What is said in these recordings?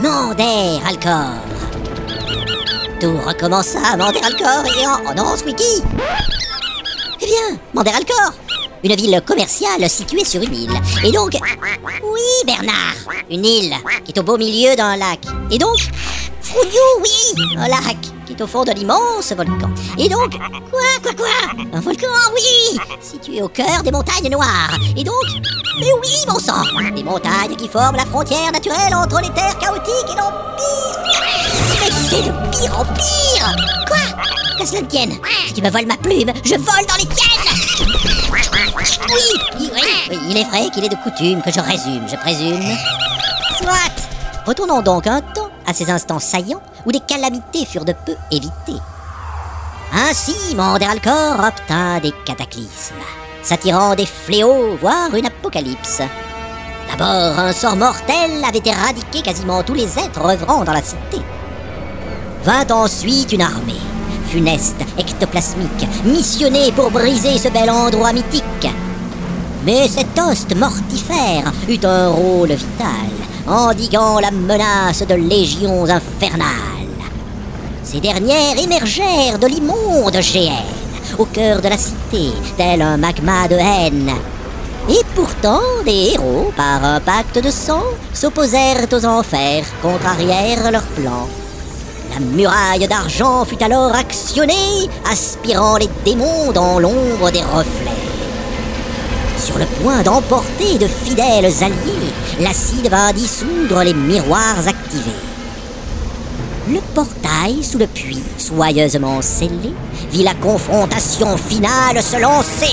Manderalcor. Tout recommença à Manderalcor et en... Oh non, Squeaky! Eh bien, Manderalcor, une ville commerciale située sur une île. Et donc... Oui, Bernard, une île qui est au beau milieu d'un lac. Et donc... Frougnou, oui, un lac qui est au fond de l'immense volcan. Et donc... Quoi? Un volcan, oui, situé au cœur des montagnes noires. Et donc... Mais oui, bon sang, des montagnes qui forment la frontière naturelle entre les terres chaotiques et l'Empire. Mais c'est de pire en pire. Quoi? Qu'à cela ne tienne, si tu me voles ma plume, je vole dans les tiennes. Oui, il est vrai qu'il est de coutume que je résume, je présume. Soit. Retournons donc un temps à ces instants saillants où des calamités furent de peu évitées. Ainsi, Manderalcor obtint des cataclysmes, s'attirant des fléaux, voire une apocalypse. D'abord, un sort mortel avait éradiqué quasiment tous les êtres œuvrant dans la cité. Vint ensuite une armée, funeste, ectoplasmique, missionnée pour briser ce bel endroit mythique. Mais cet hoste mortifère eut un rôle vital, endiguant la menace de légions infernales. Ces dernières émergèrent de l'immonde géhenne, au cœur de la cité, tel un magma de haine. Et pourtant, les héros, par un pacte de sang, s'opposèrent aux enfers, contrarièrent leurs plans. La muraille d'argent fut alors actionnée, aspirant les démons dans l'ombre des reflets. Sur le point d'emporter de fidèles alliés, l'acide vint dissoudre les miroirs activés. Le portail sous le puits, soigneusement scellé, vit la confrontation finale se lancer.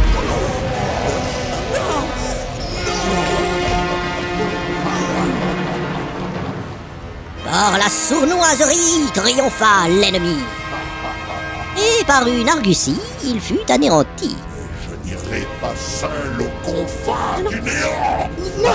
Par la sournoiserie triompha l'ennemi. Et par une argutie, il fut anéanti. Je n'irai pas seul aux confins du néant.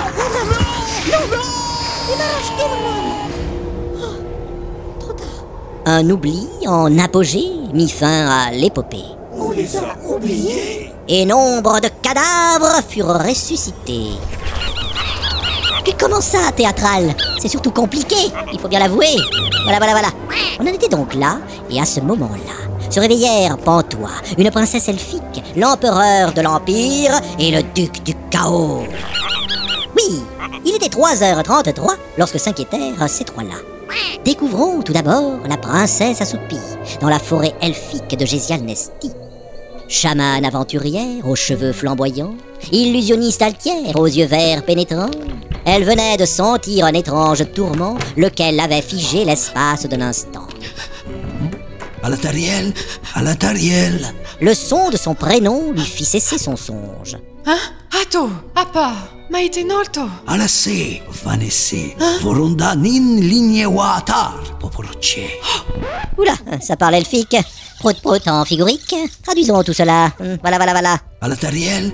Un oubli en apogée mit fin à l'épopée. On les a oubliés. Et nombre de cadavres furent ressuscités. Et comment ça, théâtral? C'est surtout compliqué, il faut bien l'avouer. Voilà. On en était donc là, et à ce moment-là, se réveillèrent Pantois, une princesse elfique, l'empereur de l'Empire et le duc du chaos. Oui, il était 3h33 lorsque s'inquiétèrent ces trois-là. Découvrons tout d'abord la princesse assoupie, dans la forêt elfique de Gésial-Nesti. Chamane aventurière aux cheveux flamboyants, illusionniste altière aux yeux verts pénétrants, elle venait de sentir un étrange tourment, lequel avait figé l'espace d'un instant. Alatariel. Le son de son prénom lui fit cesser son songe. Hein? Ato, apa, maite nolto. Alase, vanesse, vorunda nin lignewatar, poporoche. Oula, ça parle elfique. Prout en figurique. Traduisons tout cela. Voilà. Alatariel.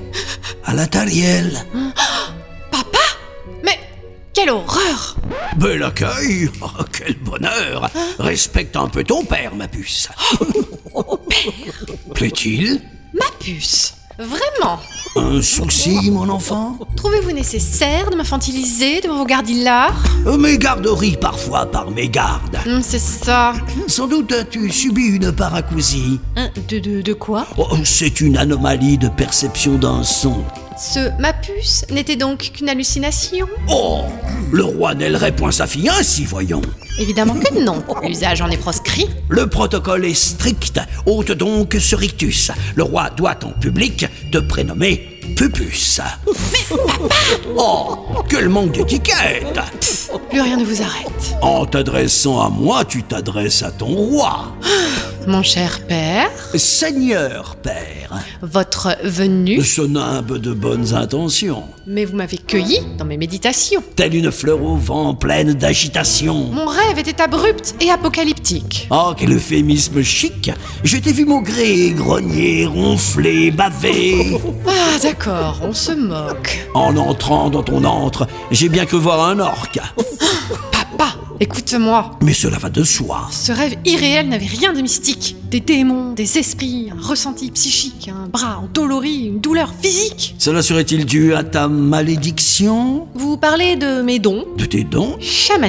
Papa? Mais quelle horreur! Bel accueil. Oh, quel bonheur. Respecte un peu ton père, ma puce. Père? Plaît-il? Ma puce? Vraiment? Un souci, mon enfant? Trouvez-vous nécessaire de m'infantiliser devant vos gardes-hilar? Mes garderies parfois par mes gardes. C'est ça. Sans doute as-tu subi une paracousie. De quoi? Oh, c'est une anomalie de perception d'un son. Ce ma puce n'était donc qu'une hallucination? Oh, le roi n'ailerait point sa fille ainsi, voyons. Évidemment que non. L'usage en est proscrit. Le protocole est strict. Ôte donc ce rictus. Le roi doit en public te prénommer Pupus. Oh, quel manque d'étiquette! Plus rien ne vous arrête. En t'adressant à moi, tu t'adresses à ton roi. Mon cher père, Seigneur père, votre venue, ce nimbe de bonnes intentions, mais vous m'avez cueilli dans mes méditations. telle une fleur au vent pleine d'agitation. Mon rêve était abrupt et apocalyptique. Oh, quel euphémisme chic! Je t'ai vu maugrer, grogner, ronfler, baver. Ah, d'accord, on se moque. En entrant dans ton antre, j'ai bien cru voir un orque. Papa, écoute-moi. Mais cela va de soi. Ce rêve irréel n'avait rien de mystique. Des démons, des esprits, un ressenti psychique, un bras endolori, une douleur physique. Cela serait-il dû à ta malédiction? Vous parlez de mes dons De tes dons? chamaniques.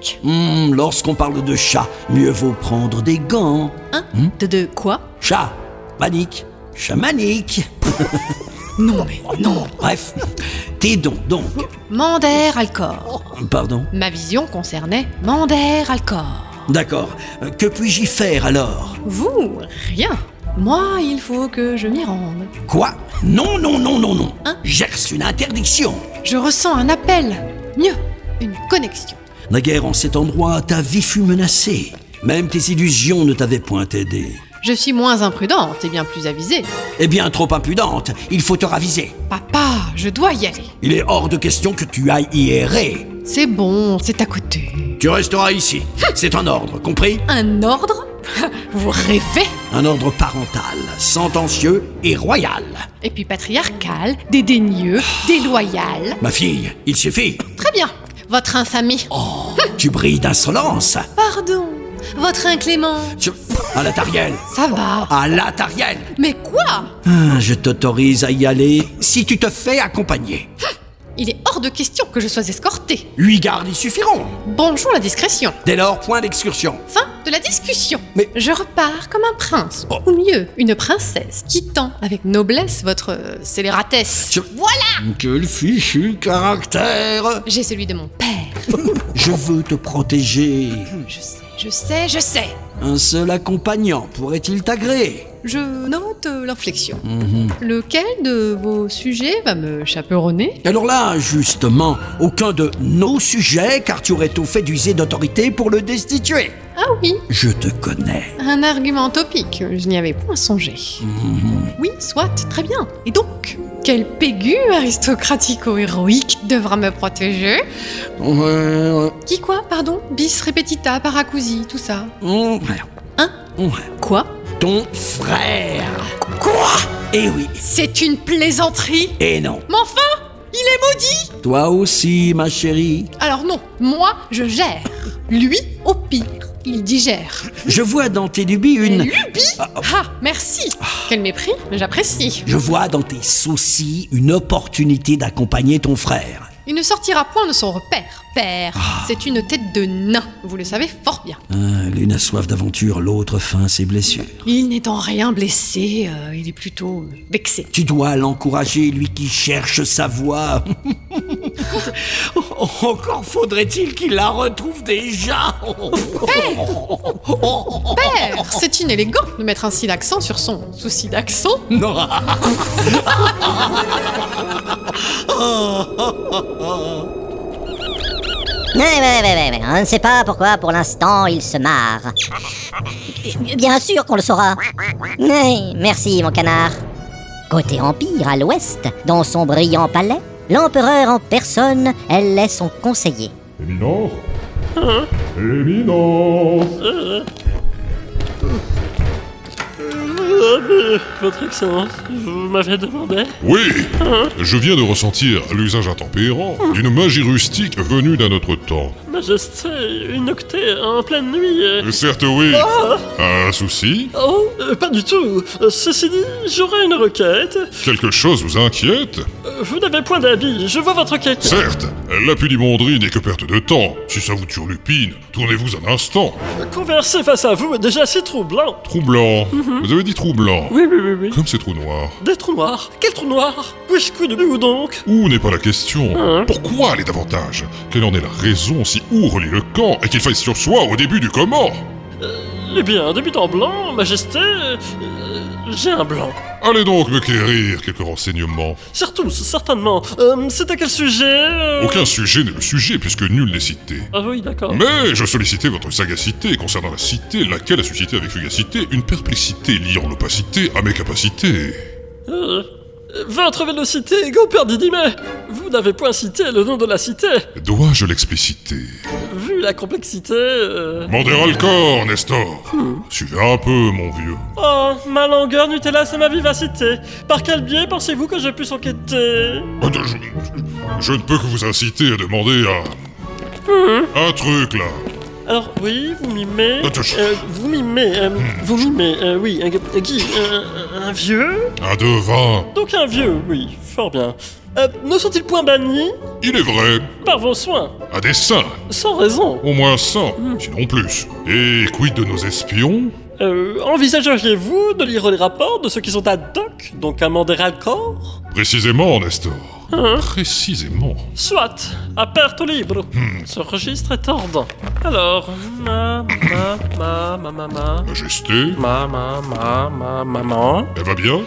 donc? Lorsqu'on parle de chat, mieux vaut prendre des gants. Hein? De quoi? Chat, manique, chamanique. Non mais non. Bref, tes dons donc. Mander Alcor. Pardon? Ma vision concernait Mander Alcor. D'accord. Que puis-je y faire alors? Vous, rien. Moi, il faut que je m'y rende. Quoi? Non. Hein? J'exerce une interdiction. Je ressens un appel. Mieux, une connexion. Naguère en cet endroit, ta vie fut menacée. Même tes illusions ne t'avaient point aidé. Je suis moins imprudente et bien plus avisée. Eh bien, trop impudente, il faut te raviser. Papa, je dois y aller. Il est hors de question que tu ailles y errer. C'est bon, c'est à côté. Tu resteras ici. C'est un ordre, compris? Un ordre? Vous rêvez? Un ordre parental, sentencieux et royal. Et puis patriarcal, dédaigneux, déloyal. Ma fille, il suffit. Très bien, votre infamie. Tu brilles d'insolence. Pardon, votre inclément. À la tarielle. Ça va. À la tarielle. Mais quoi? Je t'autorise à y aller si tu te fais accompagner. Il est hors de question que je sois escortée. 8 gardes y suffiront. Bonjour la discrétion. Dès lors, point d'excursion. Fin de la discussion. Mais- Je repars comme un prince, ou mieux, une princesse, quittant avec noblesse votre scélératesse. Voilà. Quel fichu caractère. J'ai celui de mon père. Je veux te protéger. Je sais. Un seul accompagnant pourrait-il t'agréer? Je note l'inflexion. Lequel de vos sujets va me chaperonner? Alors là, justement, aucun de nos sujets, car tu aurais tout fait d'user d'autorité pour le destituer. Ah oui, Je te connais. un argument topique, je n'y avais point songé. Oui, soit, très bien. Et donc, quel pégu aristocratico-héroïque devra me protéger? Qui quoi, pardon? Bis repetita, paracousi, tout ça. Hein? Quoi? Ton frère. Quoi? Eh oui, C'est une plaisanterie? et non. Mais enfin, il est maudit! Toi aussi, ma chérie. Alors non, moi, je gère. Lui, au pire, il digère. Je vois dans tes lubies une... Lubie? Ah, merci. Quel mépris, j'apprécie. Je vois dans tes soucis une opportunité d'accompagner ton frère. Il ne sortira point de son repère. Père, c'est une tête de nain, vous le savez fort bien. L'une a soif d'aventure, l'autre feint ses blessures. Il n'est en rien blessé, il est plutôt vexé. Tu dois l'encourager, lui qui cherche sa voie. Encore faudrait-il qu'il la retrouve déjà. Père, c'est inélégant de mettre ainsi l'accent sur son souci d'accent. Non. Mais, on ne sait pas pourquoi pour l'instant il se marre. Bien sûr qu'on le saura. Oui, merci mon canard. Côté Empire, à l'ouest, dans son brillant palais, l'empereur en personne, elle est son conseiller. Éminence. Éminence. Votre Excellence, vous m'avez demandé? Oui, je viens de ressentir l'usage intempérant d'une magie rustique venue d'un autre temps. Majesté, une octée en pleine nuit. Certes, oui. Un souci? Oh, pas du tout. Ceci dit, j'aurais une requête. Quelque chose vous inquiète? Vous n'avez point d'habit, je vois votre quête. Certes, la pudibonderie n'est que perte de temps. Si ça vous turlupine, tournez-vous un instant. Converser face à vous est déjà si troublant. Troublant. Vous avez dit troublant. Oui. Comme ces trous noirs. Des trous noirs. Quel trou noir? Puisque de où donc? Où n'est pas la question. Pourquoi aller davantage? Quelle en est la raison si où relie le camp et qu'il faille sur soi au début du comment? Eh bien, de but en blanc, Majesté, j'ai un blanc. Allez donc me quérir quelques renseignements. Surtout, certainement. C'est à quel sujet? Aucun sujet n'est le sujet puisque nul n'est cité. Ah oui, d'accord. Mais je sollicitais votre sagacité concernant la cité, laquelle a suscité avec fugacité une perplexité liant l'opacité à mes capacités. Votre vélocité, Goperdidime, vous n'avez point cité le nom de la cité. Dois-je l'expliciter? Vu la complexité... Mander Alcor, Nestor. Suivez un peu, mon vieux. Oh, ma langueur Nutella, c'est ma vivacité. Par quel biais pensez-vous que je puisse enquêter? Je ne peux que vous inciter à demander un truc, là. Alors, oui, vous mimez... oui, qui? Un vieux? Un devin. Donc un vieux, oui, fort bien. Ne sont-ils point bannis Il est vrai, par vos soins? à dessein, Sans raison. au moins 100, sinon plus. Et quid de nos espions? Envisageriez-vous de lire les rapports de ceux qui sont ad hoc, donc à Manderalcor? Précisément, Nestor. Hein? Précisément. Soit, aperto libre. Ce registre est tordant. Alors, Majesté, maman, elle va bien?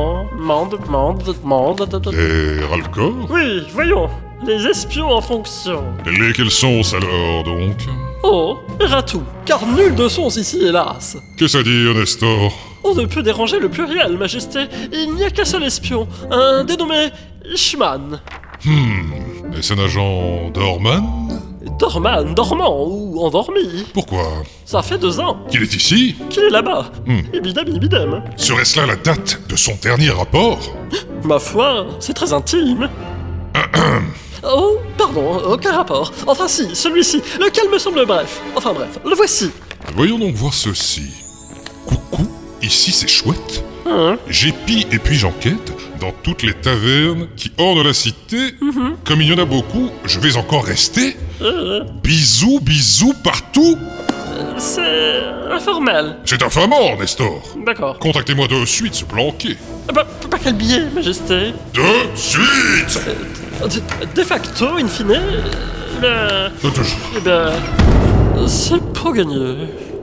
Et Ralcor? Oui, voyons, les espions en fonction. Lesquels sont alors, donc? Oh, Eratou, car nul de sons ici, hélas. Qu'est-ce à dire, Nestor? On ne peut déranger le pluriel, Majesté. Il n'y a qu'un seul espion, un dénommé Ishman. Est-ce un agent Dorman? Dormant ou endormi. Pourquoi? Ça fait 2 ans Qu'il est ici? qu'il est là-bas. Ibidem. Serait-ce là la date de son dernier rapport? Ma foi, c'est très intime. Oh, pardon, aucun rapport. Enfin si, celui-ci, lequel me semble bref. Enfin bref, le voici. Voyons donc voir ceci. Coucou, ici c'est chouette. J'épie et puis j'enquête dans toutes les tavernes qui ornent la cité. Comme il y en a beaucoup, je vais encore rester. Bisous partout. C'est informel. C'est infamant, Nestor. D'accord. Contactez-moi de suite, ce planqué. Pas quel billet, Majesté. De suite. De facto, in fine, Toujours. eh bien, c'est pour gagner.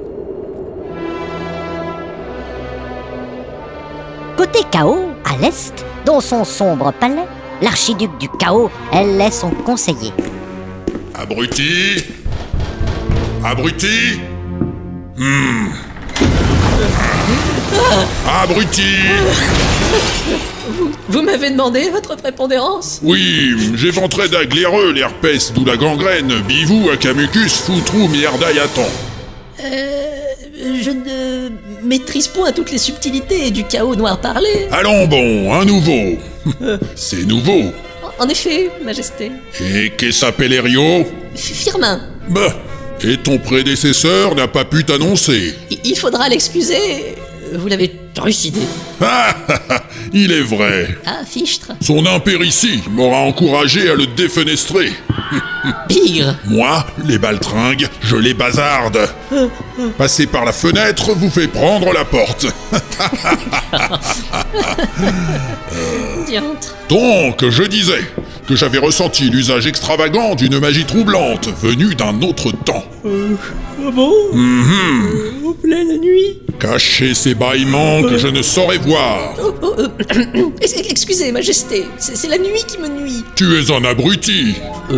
Côté chaos, à l'est, dans son sombre palais, l'archiduc du chaos, elle est son conseiller. Abruti. Abruti. Vous m'avez demandé votre prépondérance? Oui, j'éventrais d'aglaireux l'herpès, d'où la gangrène, bivou, acamucus, foutrou, mierdaiaton. Je ne maîtrise point toutes les subtilités du chaos noir parlé. Allons bon, un nouveau. C'est nouveau. En effet, Majesté. Et qu'est-ce s'appelle Erio? Firmin, Bah, et ton prédécesseur n'a pas pu t'annoncer. il faudra l'excuser. Vous l'avez trucidé. Il est vrai. Ah, fichtre. Son impéritie m'aura encouragé à le défenestrer. Bigre. Moi, les baltringues, je les bazarde. Passer par la fenêtre vous fait prendre la porte. Diantre. Donc, je disais que j'avais ressenti l'usage extravagant d'une magie troublante venue d'un autre temps. Ah bon En pleine nuit. Cacher ces bâillements que je ne saurais voir. Excusez, Majesté, c'est la nuit qui me nuit. Tu es un abruti.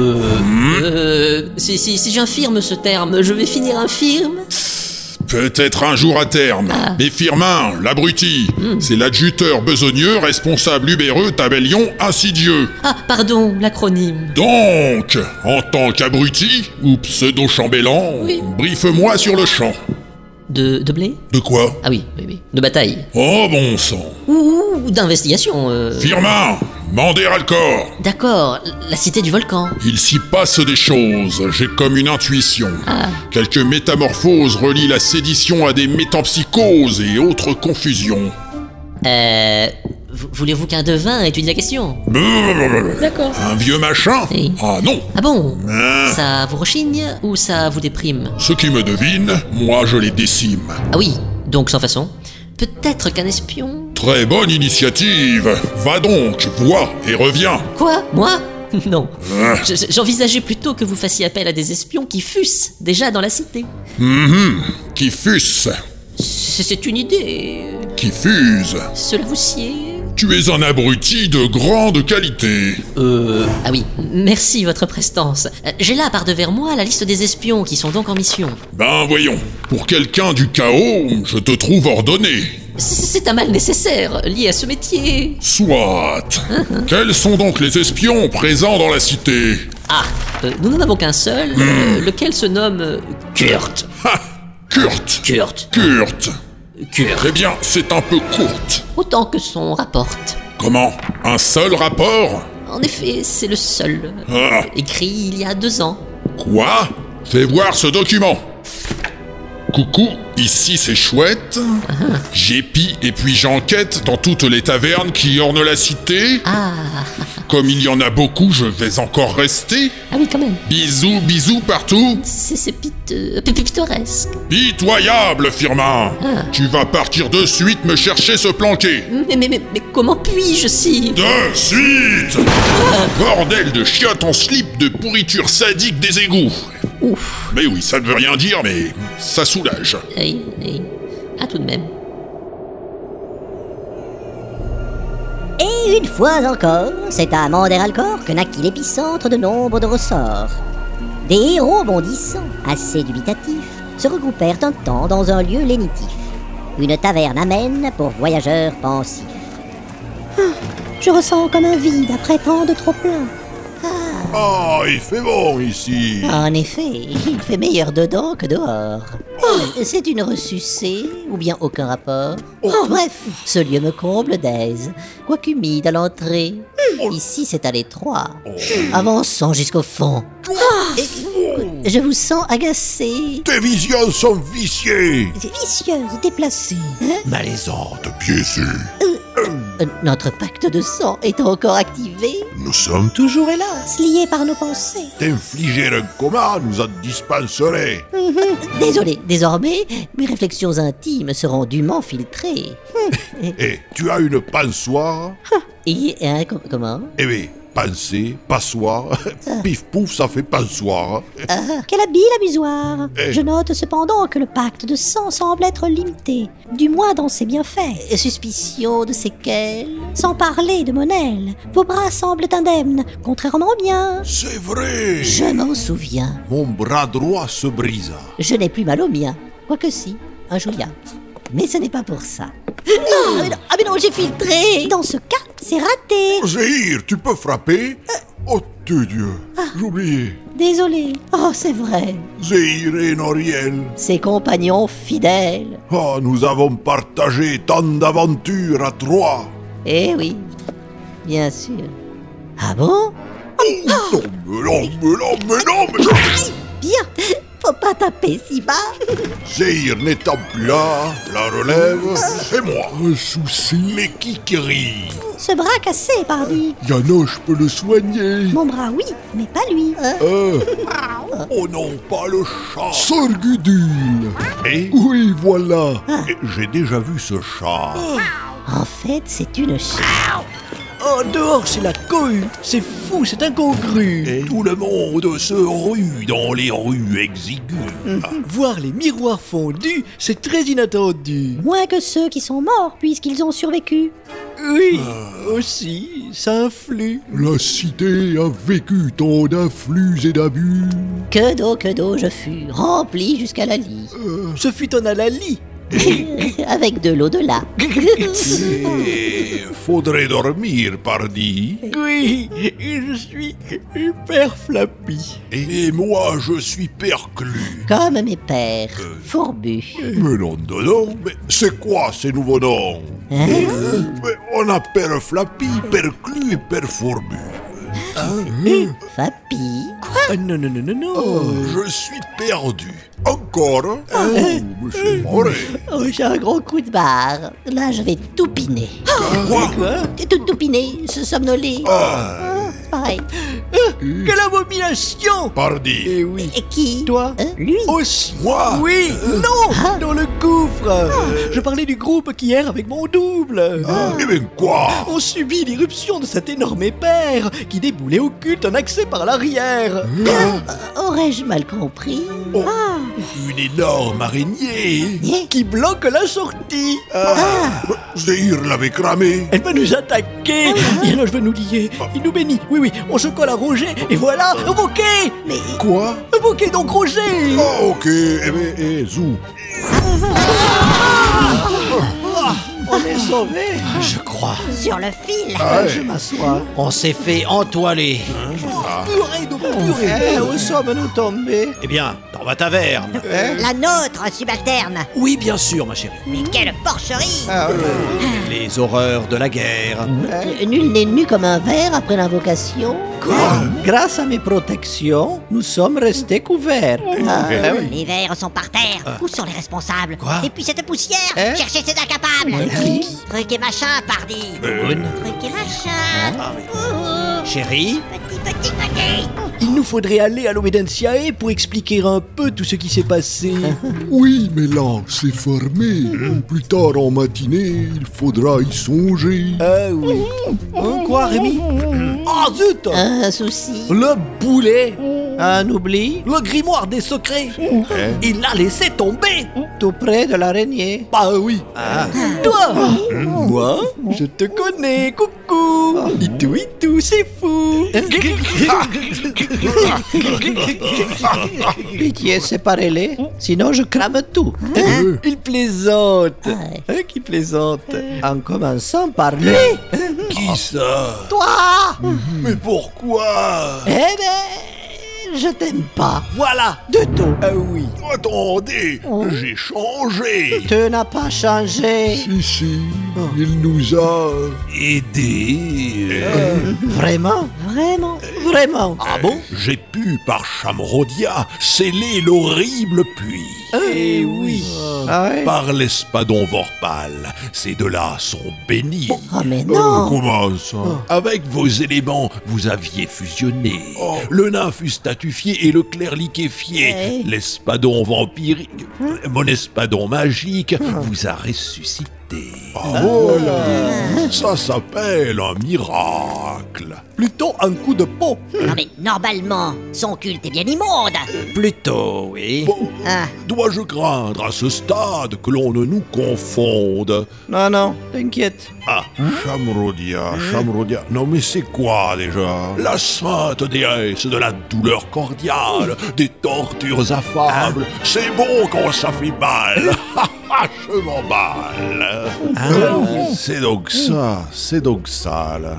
Si j'infirme ce terme, je vais finir infirme. Peut-être un jour à terme. Mais Firmin, l'abruti, c'est l'adjuteur besogneux, responsable ubéreux, tabellion, insidieux. Ah, pardon, l'acronyme. Donc, en tant qu'abruti, ou pseudo-chambellan, Oui. briefe-moi sur le champ. De blé? De quoi? Ah oui. De bataille. Oh bon sang. Ou d'investigation. Firmin, Manderalcor. D'accord, la cité du volcan. Il s'y passe des choses, j'ai comme une intuition. Quelques métamorphoses relient la sédition à des métampsychoses et autres confusions. Voulez-vous qu'un devin étudie la question? D'accord. Un vieux machin? Oui. Ah non. Ah bon? Hein? Ça vous rechigne ou ça vous déprime? Ceux qui me devinent, moi je les décime. Ah oui, donc sans façon. Peut-être qu'un espion... Très bonne initiative. Va donc, vois et reviens. Quoi? Moi? Non. J'envisageais plutôt que vous fassiez appel à des espions qui fussent déjà dans la cité. Qui fût-ce? C'est une idée. Qui fuse? Cela vous sied? Tu es un abruti de grande qualité. Ah oui, merci votre prestance. J'ai là par devers moi la liste des espions qui sont donc en mission. Ben voyons, pour quelqu'un du chaos, je te trouve ordonné. C'est un mal nécessaire, lié à ce métier. Soit. Quels sont donc les espions présents dans la cité? Ah, nous n'en avons qu'un seul, lequel se nomme Kurt. Ha! Kurt. Kurt. Eh bien, c'est un peu courte. Autant que son rapporte. Comment? Un seul rapport? En effet, c'est le seul. Ah. Écrit il y a 2 ans. Quoi? Fais voir ce document. Coucou, ici c'est chouette. J'épie et puis j'enquête dans toutes les tavernes qui ornent la cité. Comme il y en a beaucoup, je vais encore rester. Ah oui, quand même. Bisous, bisous partout. C'est pittoresque. Pitoyable, Firmin. Tu vas partir de suite me chercher ce planqué. Mais comment puis-je si... De suite. Bordel de chiottes en slip de pourriture sadique des égouts. Ouf. Mais oui, ça ne veut rien dire, mais ça soulage. Oui. Ah, tout de même. Et une fois encore, c'est à Manderalcor que naquit l'épicentre de nombre de ressorts. Des héros bondissants, assez dubitatifs, se regroupèrent un temps dans un lieu lénitif. Une taverne amène pour voyageurs pensifs. Je ressens comme un vide après tant de trop-plein. Ah, il fait bon ici. En effet, il fait meilleur dedans que dehors. C'est une ressucée, ou bien aucun rapport. Bref, ce lieu me comble d'aise, quoique humide à l'entrée. Ici, c'est à l'étroit. Avançons jusqu'au fond. Je vous sens agacé. Tes visions sont viciées. Vicieuse, déplacée. Malaisante, biaisée. Notre pacte de sang est encore activé. Nous sommes toujours hélas. Liés par nos pensées. T'infliger un coma nous en dispenserait. Désolé, désormais, mes réflexions intimes seront dûment filtrées. Et tu as une passoire? Et comment? Eh bien, penser, passoire, pif pouf, ça fait passoire. Quel habile amusoire. Je note cependant que le pacte de sang semble être limité, du moins dans ses bienfaits. Suspicion de séquelles. Sans parler de Monel, vos bras semblent indemnes, contrairement aux miens. C'est vrai. Je m'en souviens. Mon bras droit se brisa. Je n'ai plus mal au mien. Quoique si, un joyau. Mais ce n'est pas pour ça. Ah mais non, j'ai filtré. Dans ce cas, c'est raté. Zéhir, tu peux frapper? Oh, Dieu, j'oubliais. Désolé. Oh, c'est vrai. Zéhir et Noriel. Ses compagnons fidèles. Oh, nous avons partagé tant d'aventures à trois. Eh oui, bien sûr. Ah bon? Non, mais non. Bien, faut pas taper si bas. Zéhir n'étant plus là, la relève, c'est moi. Un souci? Mais qui rit? Ce bras cassé, pardi. Yano, je peux le soigner. Mon bras, oui, mais pas lui. Oh non, pas le chat. Sorgudule. Et? Oui, voilà. J'ai déjà vu ce chat. En fait, c'est une chatte. Oh, dehors, c'est la cohue. C'est fou, c'est incongru. Et tout le monde se rue dans les rues exiguës. Voir les miroirs fondus, c'est très inattendu. Moins que ceux qui sont morts, puisqu'ils ont survécu. Oui, aussi, ça influe. La cité a vécu tant d'afflux et d'abus. Que d'eau je fus, rempli jusqu'à la lie. Ce fut un alali. Avec de l'eau de là. Et faudrait dormir, pardi. Oui, je suis hyper flappy. Et moi, je suis perclus. Comme mes pères, fourbus. Mais non, mais c'est quoi ces nouveaux noms? Mais on appelle Flappy, perclus et perfourbu. Fapi. Quoi? Non. Je suis perdu. Encore? Monsieur Moret. Oh, j'ai un gros coup de barre. Là, je vais tout piner. Quoi? Tout piner, se somnoler. C'est pareil. Quelle abomination! Pardi. Eh oui. Et qui? Toi? Lui? Aussi. Moi? Oui, non, dans le gouffre. Je parlais du groupe qui erre avec mon double. Eh bien quoi? On subit l'irruption de cet énorme père qui déboule et occulte un accès par l'arrière. Aurais-je mal compris? Une énorme araignée. Qui bloque la sortie. Zéhir l'avait cramé. Elle va nous attaquer. Et alors je veux nous lier. Il nous bénit. Oui, on se colle à Roger. Et voilà, un bouquet. Mais Quoi? Un bouquet donc Roger. Ah, ok, eh bien, zou. On est sauvés. Je crois. Sur le fil. Je m'assois. On s'est fait entoiler. Purée de purée. Où sommes-nous tombés? Eh bien, dans ma taverne. La nôtre, subalterne. Oui, bien sûr, ma chérie. Mais quelle porcherie. les horreurs de la guerre. Nul n'est nu comme un verre après l'invocation. Grâce à mes protections, nous sommes restés couverts. Les verres sont par terre. Où sont les responsables? Quoi? Et puis cette poussière, cherchez ces incapables. Truc et machin, pardi. Truc et machin. Chérie, Petit. Il nous faudrait aller à l'Obédentiae pour expliquer un peu tout ce qui s'est passé. Oui, mais là, c'est fermé. Plus tard en matinée, il faudra y songer. Ah oui. Quoi, Rémi? Ah zut! Un souci. Le boulet! Un oubli? Le grimoire des secrets! Il l'a laissé tomber! Tout près de l'araignée. Bah oui! Toi! Moi? Je te connais, coucou! Itou, c'est fou! Pitié, séparez-les, sinon je crame tout. Il plaisante! Qui plaisante? En commençant par lui. Qui ça? Toi! Mais pourquoi? Eh ben, je t'aime pas. Voilà! Du tout. Ah oui! Attendez, j'ai changé. Tu n'as pas changé. Si, il nous a... Aidé. Vraiment? Vraiment? Ah bon? J'ai pu, par Chamrodia, sceller l'horrible puits. Eh oui! Ah ouais? Par l'espadon Vorpal. Ces deux-là sont bénis. Oh mais non. Comment ça? Avec vos éléments, vous aviez fusionné. Le nain fut statufié et le clerc liquéfié. L'espadon vampirique, mon espadon magique, vous a ressuscité. Voilà. Ça s'appelle un miracle. Plutôt un coup de peau! Non mais normalement, son culte est bien immonde. plutôt, oui. Bon, dois-je craindre à ce stade que l'on ne nous confonde? Non, t'inquiète. Ah, Chamrodia. Non mais c'est quoi déjà? La sainte déesse de la douleur cordiale, des tortures affables. C'est bon quand ça fait mal. Je m'emballe. C'est donc ça, là.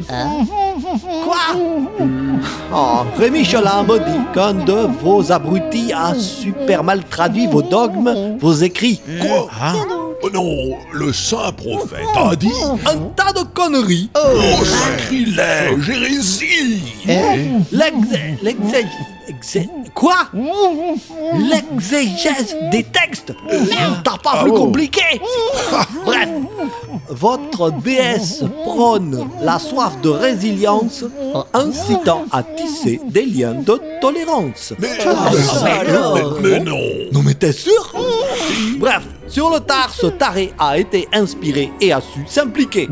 Quoi? Oh, Rémi Cholin me dit qu'un de vos abrutis a super mal traduit vos dogmes, vos écrits. Quoi? Oh non, le saint prophète a dit... Un tas de conneries. Oh, sacrilège, hérésie! Quoi? L'exégèse des textes. T'as pas plus compliqué. Bref, votre déesse prône la soif de résilience en incitant à tisser des liens de tolérance. Mais non! Non mais t'es sûr? Bref, sur le tard, ce taré a été inspiré et a su s'impliquer.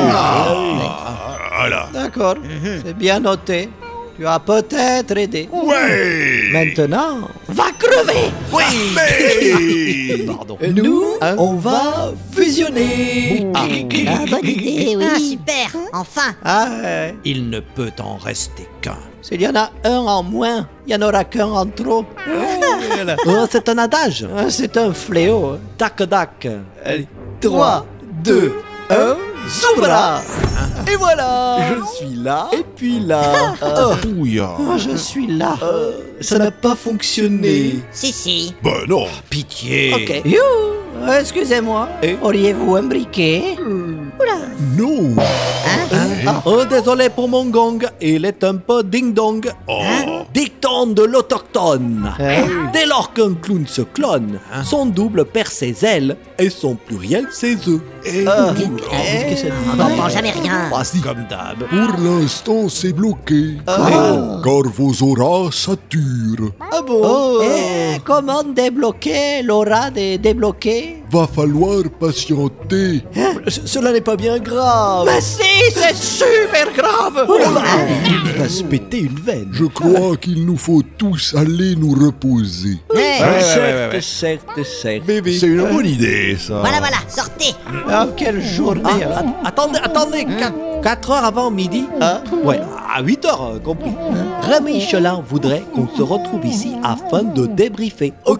Voilà. D'accord, c'est bien noté. Tu as peut-être aidé. Ouais! Maintenant, va crever! Oui! Mais... Pardon. Nous, On va fusionner. bonne idée, oui. Ah super, enfin. Il ne peut en rester qu'un. S'il y en a un en moins, il n'y en aura qu'un en trop. C'est un adage. C'est un fléau. Tac-dac. 3, 2, 1, Zoubra. Et voilà. Je suis là. Et puis là. Pouya. Je suis là. Ça n'a pas fonctionné. Si. Ben non. Pitié. Ok. Excusez-moi. Auriez-vous un briquet? Non. Oh, désolé pour mon gong, il est un peu ding-dong. Dicton de l'autochtone. Dès lors qu'un clown se clone, son double perd ses ailes et son pluriel ses œufs. On n'entend jamais rien. Comme d'hab. Pour l'instant, c'est bloqué. Car vos auras saturent. Ah bon? Comment débloquer l'aura des débloqués? Va falloir patienter. Cela n'est pas bien grave. Mais si, c'est super grave! Il va se péter une veine. Je crois qu'il nous faut tous aller nous reposer. Certes. C'est une bonne idée, ça. Voilà, sortez. Quelle journée! Attendez, 4 heures avant midi, ouais, à 8 heures compris. Rémi Cholin voudrait qu'on se retrouve ici afin de débriefer. Ok.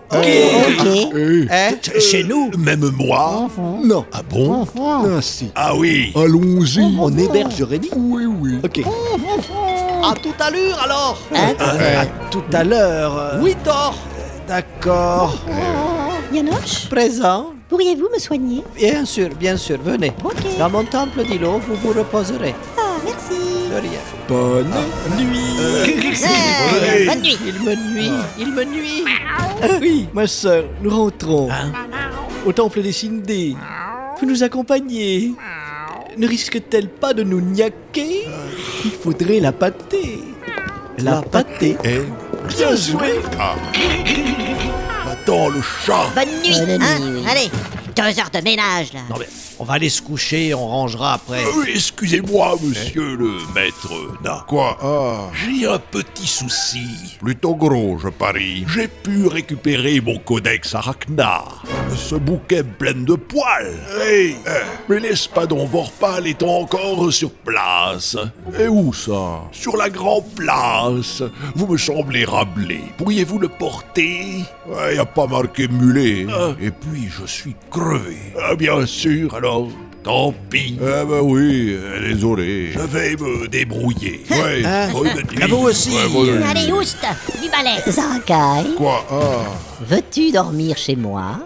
Chez nous? Même moi? Non. Ah bon? Ah si. Ah oui. Allons-y. On héberge Rémi? Oui. Ok. À tout à l'heure alors. À tout à l'heure. 8 heures. D'accord. Yanoche? Présent. Pourriez-vous me soigner? Bien sûr, venez. Ok. Dans mon temple d'îlot, vous vous reposerez. Ah, merci. De rien. Bonne nuit. Bonne nuit. Il me nuit. Oui, ma sœur, nous rentrons. Au temple des Sindés. Vous nous accompagnez. Ne risque-t-elle pas de nous niaquer? Il faudrait la pâter. La pâter. Bien joué. Attends, le chat. Bonne nuit. Bonne Hein nuit, oui. Allez, 2 heures de ménage là. Non mais, on va aller se coucher, on rangera après. Oui, excusez-moi, monsieur le maître nain. Quoi? J'ai un petit souci. Plutôt gros, je parie. J'ai pu récupérer mon codex Arachnar. Ce bouquet plein de poils. Hey, mais l'espadon Vorpal est encore sur place. Et où ça? Sur la grande place. Vous me semblez râblé. Pourriez-vous le porter? Y a pas marqué mulet. Et puis, je suis crevé. Bien sûr, alors, tant pis. Eh ben oui, désolé. Je vais me débrouiller. Ouais. Bonne nuit. À vous aussi. Ouais, bonne nuit. Allez, oust, du balai. Zarakai, Quoi? veux-tu dormir chez moi?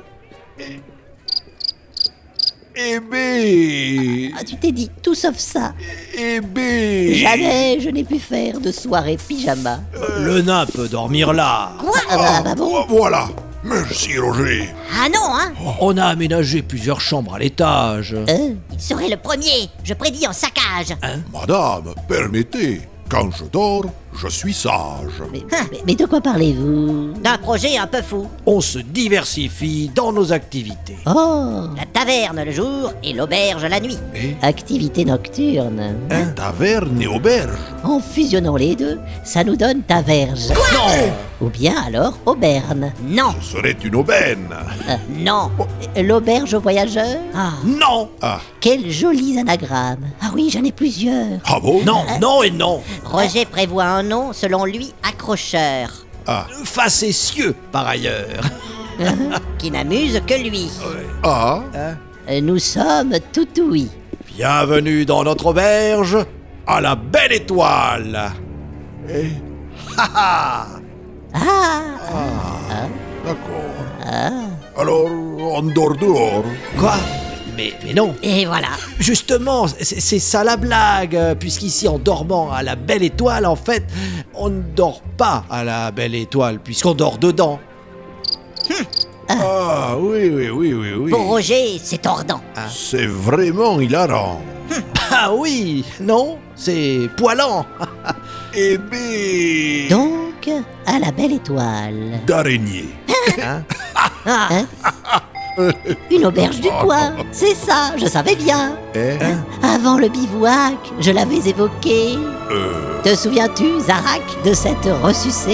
Eh ben, Ah, tu t'es dit tout sauf ça. eh ben. Jamais je n'ai pu faire de soirée pyjama. Le nain peut dormir là. Ah bah bon? Voilà. Merci, Roger. Ah non, hein. On a aménagé plusieurs chambres à l'étage. Il serait le premier. Je prédis en saccage. Madame, permettez. Quand je dors, je suis sage. Mais de quoi parlez-vous? D'un projet un peu fou. On se diversifie dans nos activités. Oh, La taverne le jour et l'auberge la nuit. activité nocturne. Taverne et auberge. En fusionnant les deux, ça nous donne taverge. Ou bien alors auberne. Non, Ce serait une aubaine. non. L'auberge aux voyageurs? Ah. Non. Quels jolis anagrammes. Ah oui, j'en ai plusieurs. Ah bon? Non, non et non. Roger prévoit un nom selon lui accrocheur, Facétieux, par ailleurs. qui n'amuse que lui. Nous sommes tout ouïs. Bienvenue dans notre auberge, à la Belle Étoile. D'accord. Alors, on dort dehors. Quoi? Mais non. Et voilà. Justement, c'est ça la blague, puisqu'ici, en dormant à la Belle Étoile, en fait, on ne dort pas à la Belle Étoile, puisqu'on dort dedans. Ah oui. Pour Roger, c'est tordant. C'est vraiment hilarant. Ah oui, non, c'est poilant. Eh ben. Donc, à la Belle Étoile. D'araignée. Une auberge du coin, c'est ça, je savais bien. Avant le bivouac, je l'avais évoqué. Te souviens-tu, Zarak, de cette ressucée?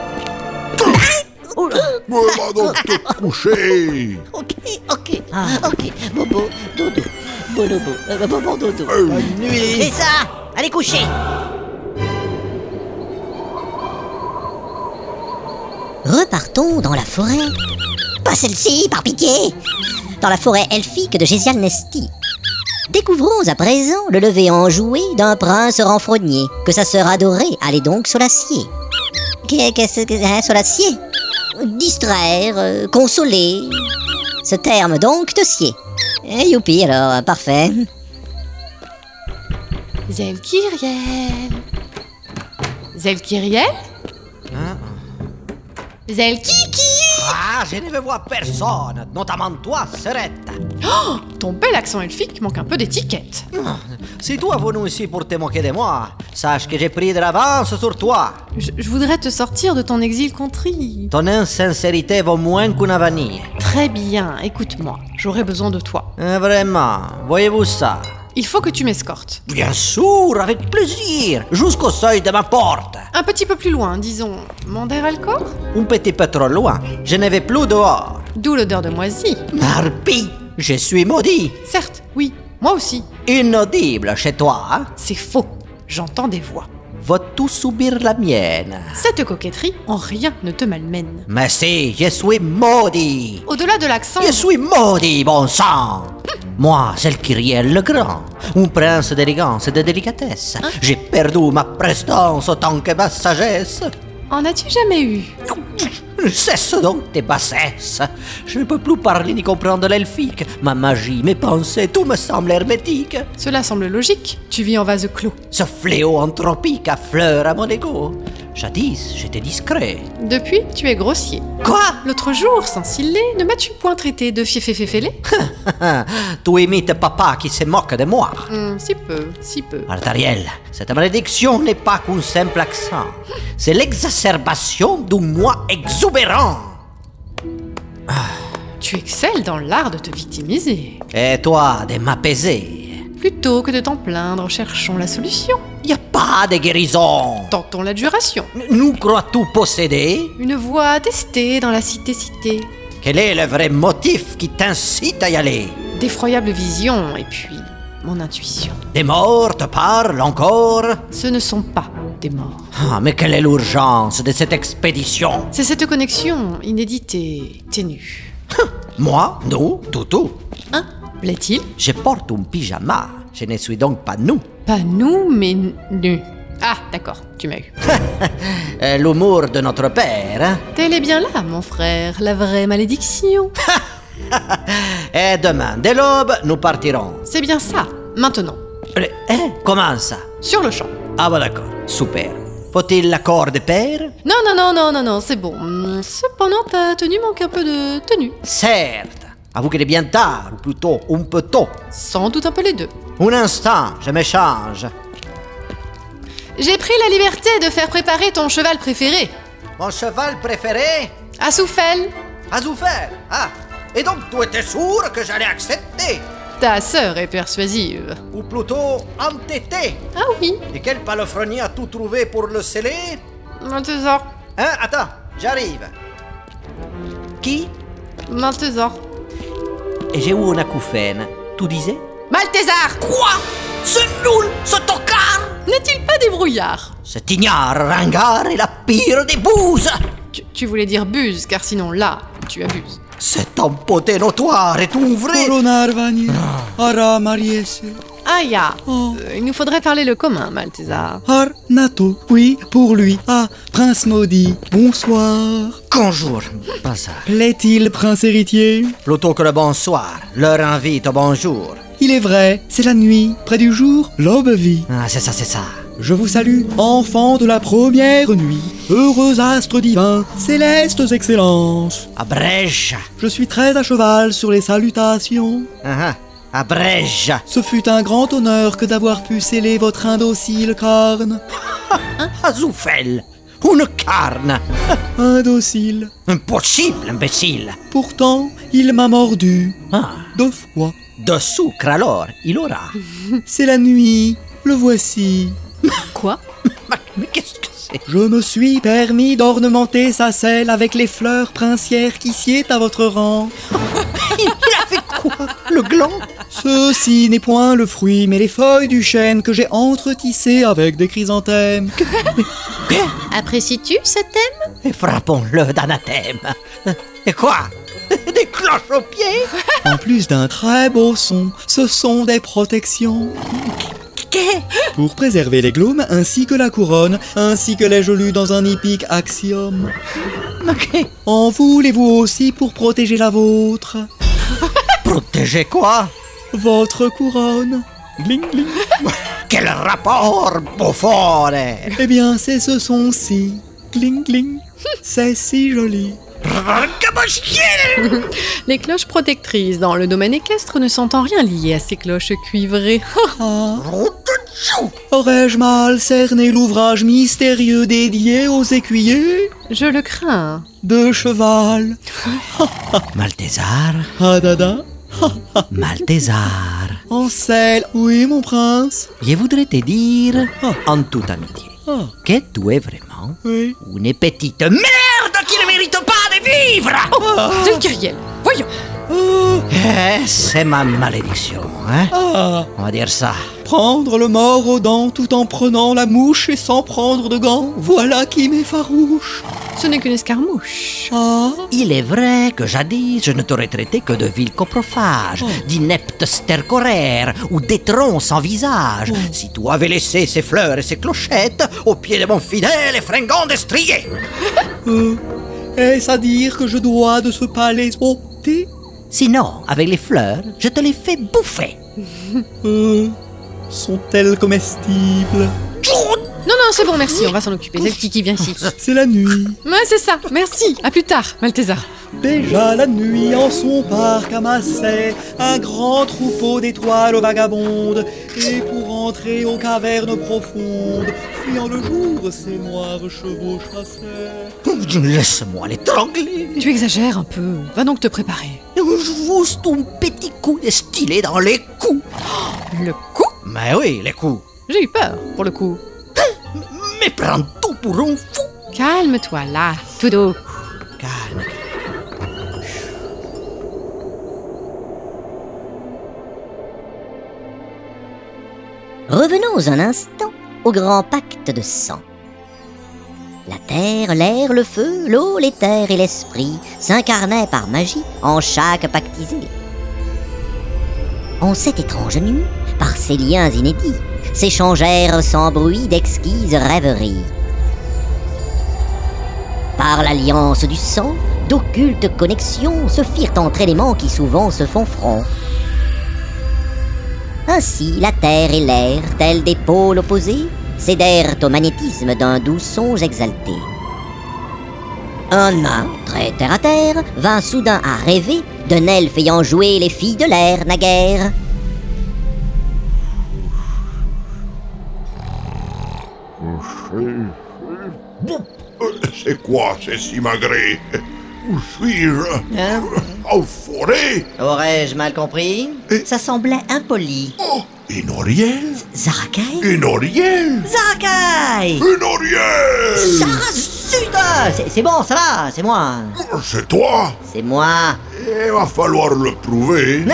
Mais va donc te coucher. Ok, Bobo, dodo, bonobo, bobo, dodo. Bonne nuit. C'est ça. Allez coucher. Repartons dans la forêt. Pas celle-ci, par pitié. Dans la forêt elfique de Gésial Nesti. Découvrons à présent le lever enjoué d'un prince renfrogné, que sa sœur adorée allait donc solacier. Qu'est-ce que solacier? Distraire, consoler. Ce terme donc te sied. Youpi alors, parfait. Zelkiriel. Zelkiriel? Zelkiki! Ah, je ne veux voir personne, notamment toi, Serette. Oh, ton bel accent elfique manque un peu d'étiquette. Si toi venu ici pour te moquer de moi, sache que j'ai pris de l'avance sur toi. Je voudrais te sortir de ton exil contrit. Ton insincérité vaut moins qu'une vanille. Très bien, écoute-moi, j'aurai besoin de toi. Vraiment, voyez-vous ça? Il faut que tu m'escortes. Bien sûr, avec plaisir, jusqu'au seuil de ma porte. Un petit peu plus loin, disons, Manderalcor? Un petit peu trop loin, je ne vais plus dehors. D'où l'odeur de moisi. Harpie, je suis maudit. Certes, oui, moi aussi. Inaudible chez toi, hein? C'est faux, j'entends des voix. Vas-tu subir la mienne? Cette coquetterie en rien ne te malmène. Mais si, je suis maudit. Au-delà de l'accent... Je suis maudit, bon sang. Moi, Zelkiriel le Grand, un prince d'élégance et de délicatesse. J'ai perdu ma prestance autant que ma sagesse. En as-tu jamais eu? Cesse donc tes bassesses. Je ne peux plus parler ni comprendre l'elfique. Ma magie, mes pensées, tout me semble hermétique. Cela semble logique. Tu vis en vase clos. Ce fléau anthropique affleure à mon ego. Jadis, j'étais discret. Depuis, tu es grossier. Quoi? L'autre jour, sans ciller, ne m'as-tu point traité de fieféféfélé? Tu imites papa qui se moque de moi. Si peu, si peu. Artariel, cette malédiction n'est pas qu'un simple accent. C'est l'exacerbation d'un moi exubérant. Tu excelles dans l'art de te victimiser. Et toi, de m'apaiser. Plutôt que de t'en plaindre, cherchons la solution. Y a pas de guérison. Tentons l'adjuration. Nous crois-tu posséder? Une voix attestée dans la cité-cité. Quel est le vrai motif qui t'incite à y aller? D'effroyables visions, et puis mon intuition. Des morts te parlent encore? Ce ne sont pas des morts. Ah, mais quelle est l'urgence de cette expédition? C'est cette connexion inédite et ténue. Moi? Nous? Toutou? Hein? Plaît-il? Je porte un pyjama. Je ne suis donc pas nous. Pas nous, mais nus. Ah, d'accord, tu m'as eu. L'humour de notre père, hein? Tel est bien là, mon frère, la vraie malédiction. Et demain, dès l'aube, nous partirons. C'est bien ça, maintenant. Comment ça? Sur le champ. Ah bah d'accord, super. Faut-il l'accord de père? Non, c'est bon. Cependant, ta tenue manque un peu de tenue. Certes. Avoue qu'il est bien tard, ou plutôt un peu tôt. Sans doute un peu les deux. Un instant, je me change. J'ai pris la liberté de faire préparer ton cheval préféré. Mon cheval préféré? Assoufel. Azoufer? Ah, et donc tu étais sûr que j'allais accepter? Ta sœur est persuasive. Ou plutôt entêtée. Ah oui. Et quel palefrenier a tout trouvé pour le sceller? Malthésar. Hein, attends, j'arrive. Qui? Malthésar. Et j'ai eu une acouphène. Tu disais? Malthésar. Quoi? Ce nul, ce tocard! N'est-il pas débrouillard? Cet ignare ringard est la pire des bouses! Tu voulais dire buse, car sinon là, tu abuses. Cet empoté notoire est un vrai... Coronarvani, ara mariese. Aya, il nous faudrait parler le commun, Malthésar. Ar nato, oui, pour lui. Ah, prince maudit, bonsoir. Bonjour, Bazar. Plaît-il, prince héritier? Plutôt que le bonsoir, leur invite au bonjour. Il est vrai, c'est la nuit, près du jour, l'aube vit. Ah, c'est ça, c'est ça. Je vous salue, enfants de la première nuit, heureux astres divins, célestes excellences. Abrège. Je suis très à cheval sur les salutations. Abrège. Ce fut un grand honneur que d'avoir pu sceller votre indocile carne. Azoufel, une carne. Indocile. Impossible, imbécile. Pourtant, il m'a mordu. 2 fois. De sucre alors, il aura. C'est la nuit, le voici. Quoi? Mais qu'est-ce que c'est? Je me suis permis d'ornementer sa selle avec les fleurs princières qui sied à votre rang. Il a fait quoi? Le gland? Ceci n'est point le fruit, mais les feuilles du chêne que j'ai entretissées avec des chrysanthèmes. Apprécies-tu ce thème? Et frappons-le d'anathème. Et quoi? Des cloches aux pieds? En plus d'un très beau son, ce sont des protections. Pour préserver les glômes ainsi que la couronne, ainsi que l'ai-je lu dans un hippique axiome. En voulez-vous aussi pour protéger la vôtre? Protéger quoi? Votre couronne. Gling gling. Quel rapport, bouffone? Eh bien, c'est ce son-ci. Gling gling. C'est si joli. Les cloches protectrices dans le domaine équestre ne sont en rien liées à ces cloches cuivrées. Aurais-je mal cerné l'ouvrage mystérieux dédié aux écuyers? Je le crains. De cheval. Malthésar. Dada. Malthésar. En selle, oui, mon prince. Je voudrais te dire, en toute amitié, que tu es vraiment une petite merde qui ne mérite pas de vivre. C'est le Kyriel, voyons. C'est ma malédiction, hein? On va dire ça. Prendre le mort aux dents tout en prenant la mouche et sans prendre de gants, voilà qui m'effarouche. Ce n'est qu'une escarmouche. Il est vrai que jadis, je ne t'aurais traité que de vil coprophage, d'inepte stercoraire ou d'étron sans visage, si tu avais laissé ces fleurs et ces clochettes au pied de mon fidèle et fringant destrier. Est-ce à dire que je dois de ce pas les ôter? Sinon, avec les fleurs, je te les fais bouffer. Sont-elles comestibles? Non, c'est bon, merci, on va s'en occuper. C'est Kiki, viens ici. C'est la nuit. Ouais, c'est ça, merci. À plus tard, Maltesard. Déjà la nuit en son parc amassait un grand troupeau d'étoiles vagabondes, et pour entrer aux cavernes profondes, fuyant le jour, ces noirs chevaux chassaient. Laisse-moi l'étrangler. Tu exagères un peu. Va donc te préparer. Juste ton petit coup de stylet dans les coups. Le coup? Mais oui, les coups. J'ai eu peur, pour le coup. Mais prends tout pour un fou. Calme-toi là, tout doux. Calme. Revenons un instant au grand pacte de sang. La terre, l'air, le feu, l'eau, l'éther et l'esprit s'incarnaient par magie en chaque pactisé. En cette étrange nuit, par ces liens inédits, s'échangèrent sans bruit d'exquises rêveries. Par l'alliance du sang, d'occultes connexions se firent entre éléments qui souvent se font front. Ainsi, la terre et l'air, tels des pôles opposés, cédèrent au magnétisme d'un doux songe exalté. Un nain, très terre à terre, vint soudain à rêver d'un elfe ayant joué les filles de l'air naguère. C'est quoi ces simagrées? Où suis-je? En forêt? Aurais-je mal compris? Ça semblait impoli. Oh, Enoriel? Zarakai? Enoriel? Zarakai! Enoriel! Zut! C'est bon, ça va, c'est moi. C'est toi? C'est moi. Il va falloir le prouver.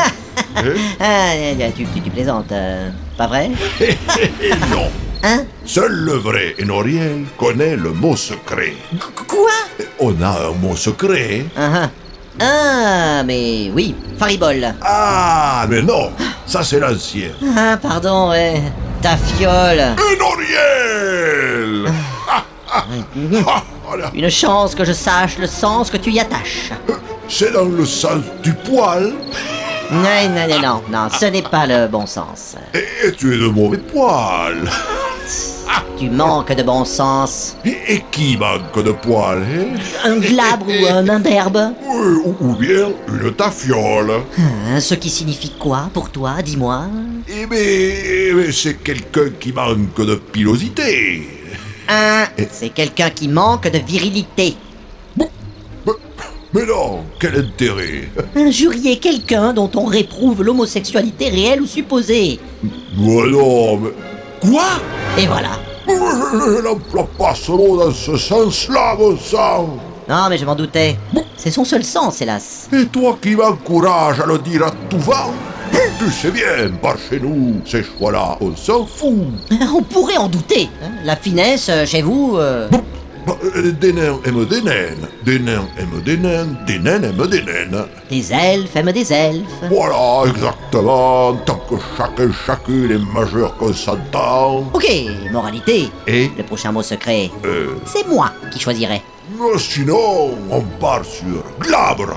Tu plaisantes, pas vrai? Non. Hein? Seul le vrai Enoriel connaît le mot secret. Quoi? On a un mot secret. Ah, mais oui, Faribol. Ah, mais non, ça c'est l'ancien. Ah, pardon, ouais. Ta fiole. Enoriel! Voilà. Une chance que je sache le sens que tu y attaches. C'est dans le sens du poil. Non, ce n'est pas le bon sens. Et tu es de mauvais poil. Tu manques de bon sens. Et qui manque de poil, hein? Un glabre ou un imberbe? Ou bien une tafiole. Ce qui signifie quoi pour toi, dis-moi? Eh bien, c'est quelqu'un qui manque de pilosité. C'est quelqu'un qui manque de virilité. Mais non, quel intérêt? Injurier quelqu'un dont on réprouve l'homosexualité réelle ou supposée. Non, mais... Quoi? Et voilà. Je n'emploie pas ce mot dans ce sens-là, mon sang. Non, mais je m'en doutais. C'est son seul sens, hélas. Et toi qui m'encourages à le dire à tout va? Tu sais bien, par chez nous, ces choix-là, on s'en fout. On pourrait en douter. La finesse, chez vous... Des nains aiment des naines, des nains aiment des naines, des naines aiment des naines. Des elfes aiment des elfes. Voilà, exactement, tant que chacun, chacune est majeur consentant. Ok, moralité. Et le prochain mot secret, c'est moi qui choisirai. Sinon, on part sur glabre.